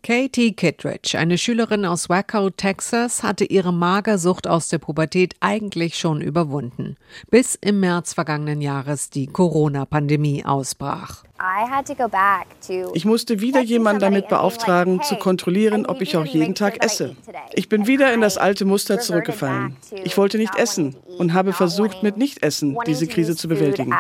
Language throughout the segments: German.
Katie Kittredge, eine Schülerin aus Waco, Texas, hatte ihre Magersucht aus der Pubertät eigentlich schon überwunden, bis im März vergangenen Jahres die Corona-Pandemie ausbrach. Ich musste wieder jemanden damit beauftragen, zu kontrollieren, ob ich auch jeden Tag esse. Ich bin wieder in das alte Muster zurückgefallen. Ich wollte nicht essen und habe versucht, mit Nichtessen diese Krise zu bewältigen.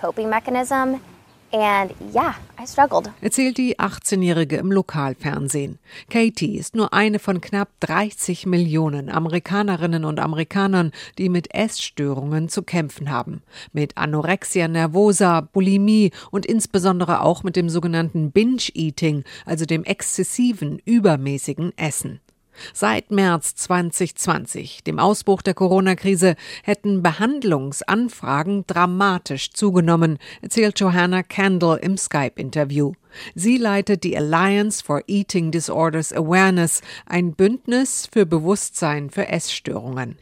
Erzählt die 18-Jährige im Lokalfernsehen. Katie ist nur eine von knapp 30 Millionen Amerikanerinnen und Amerikanern, die mit Essstörungen zu kämpfen haben. Mit Anorexia nervosa, Bulimie und insbesondere auch mit dem sogenannten Binge-Eating, also dem exzessiven, übermäßigen Essen. Seit März 2020, dem Ausbruch der Corona-Krise, hätten Behandlungsanfragen dramatisch zugenommen, erzählt Johanna Kendall im Skype-Interview. Sie leitet die Alliance for Eating Disorders Awareness, ein Bündnis für Bewusstsein für Essstörungen.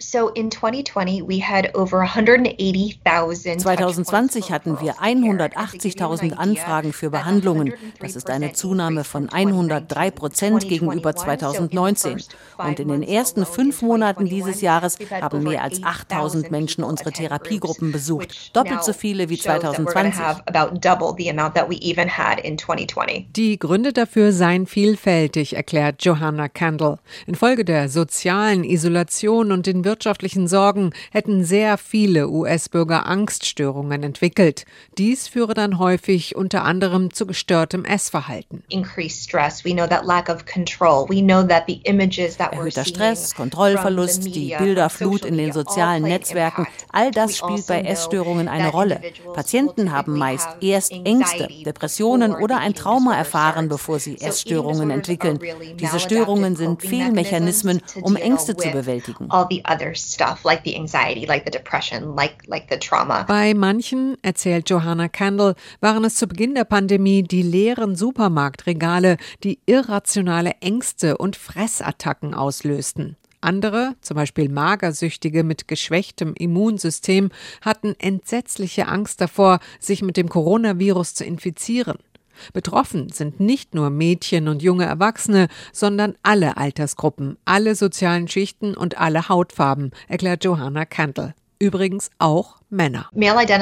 2020 hatten wir 180.000 Anfragen für Behandlungen. Das ist eine Zunahme von 103% gegenüber 2019. Und in den ersten 5 Monaten dieses Jahres haben mehr als 8.000 Menschen unsere Therapiegruppen besucht. Doppelt so viele wie 2020. Die Gründe dafür seien vielfältig, erklärt Johanna Kendall. Infolge der sozialen Isolation und den wirtschaftlichen Sorgen hätten sehr viele US-Bürger Angststörungen entwickelt. Dies führe dann häufig unter anderem zu gestörtem Essverhalten. Erhöhter Stress, Kontrollverlust, die Bilderflut in den sozialen Netzwerken, all das spielt bei Essstörungen eine Rolle. Patienten haben meist erst Ängste, Depressionen oder ein Trauma erfahren, bevor sie Essstörungen entwickeln. Diese Störungen sind Fehlmechanismen, um Ängste zu bewältigen. Bei manchen, erzählt Johanna Kendall, waren es zu Beginn der Pandemie die leeren Supermarktregale, die irrationale Ängste und Fressattacken auslösten. Andere, zum Beispiel Magersüchtige mit geschwächtem Immunsystem, hatten entsetzliche Angst davor, sich mit dem Coronavirus zu infizieren. Betroffen sind nicht nur Mädchen und junge Erwachsene, sondern alle Altersgruppen, alle sozialen Schichten und alle Hautfarben, erklärt Johanna Kendall. Übrigens auch Männer.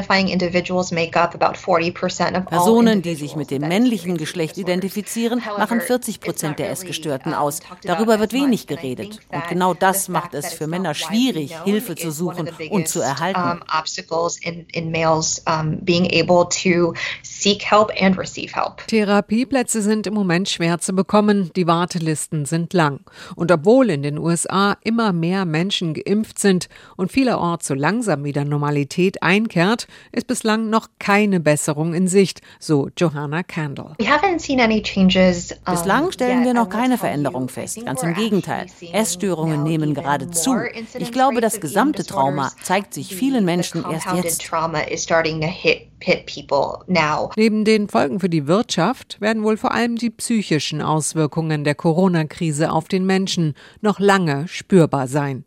Personen, die sich mit dem männlichen Geschlecht identifizieren, machen 40% der Essgestörten aus. Darüber wird wenig geredet. Und genau das macht es für Männer schwierig, Hilfe zu suchen und zu erhalten. Therapieplätze sind im Moment schwer zu bekommen, die Wartelisten sind lang. Und obwohl in den USA immer mehr Menschen geimpft sind und vielerorts so langsam wieder Normalität einkehrt, ist bislang noch keine Besserung in Sicht, so Johanna Kendall. Bislang stellen wir noch keine Veränderung fest. Ganz im Gegenteil. Essstörungen nehmen gerade zu. Ich glaube, das gesamte Trauma zeigt sich vielen Menschen erst jetzt. Neben den Folgen für die Wirtschaft werden wohl vor allem die psychischen Auswirkungen der Corona-Krise auf den Menschen noch lange spürbar sein.